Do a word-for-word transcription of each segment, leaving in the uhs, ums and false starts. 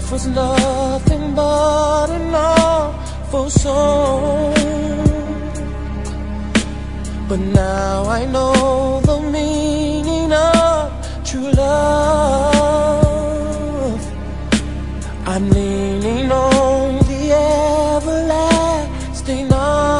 life was nothing but an awful song. But now I know the meaning of true love. I'm leaning on the everlasting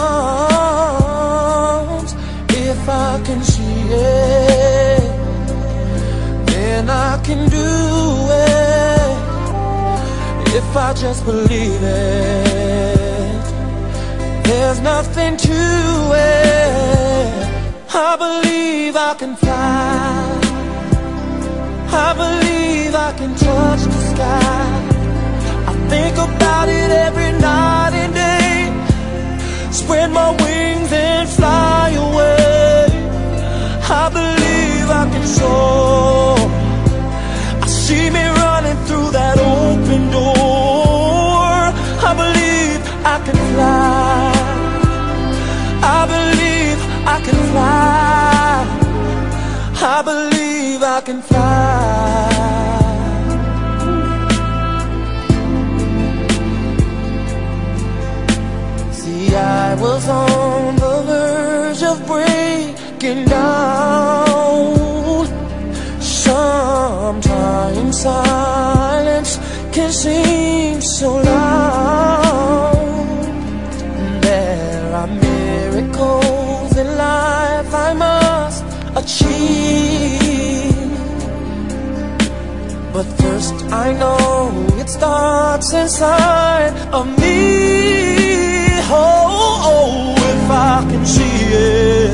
arms. If I can see it, then I can do it. If I just believe it, there's nothing to it. I believe I can fly. I believe I can touch the sky. I think about it every night and day. Spread my wings and fly away. I believe I can soar. I see me running through that open door. I believe I can fly. I believe I can fly. I believe I can fly. See, I was on the verge of breaking down. Sometimes silence can seem so loud. There are miracles in life I must achieve. But first I know it starts inside of me. Oh, oh, if I can see it,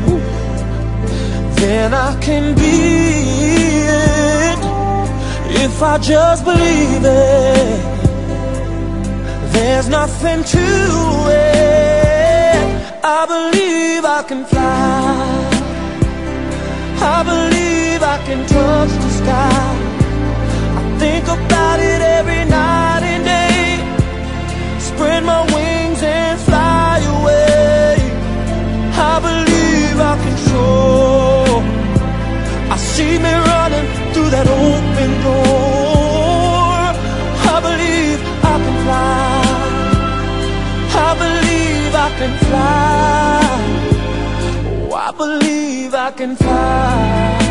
then I can be it. If I just believe it, there's nothing to it. I believe I can fly. I believe I can touch the sky. I think about it every night and day. Spread my wings and fly away. I believe I can soar. I see me running through that open door. I believe I can fly. I believe I can fly. Oh, I believe I can fly.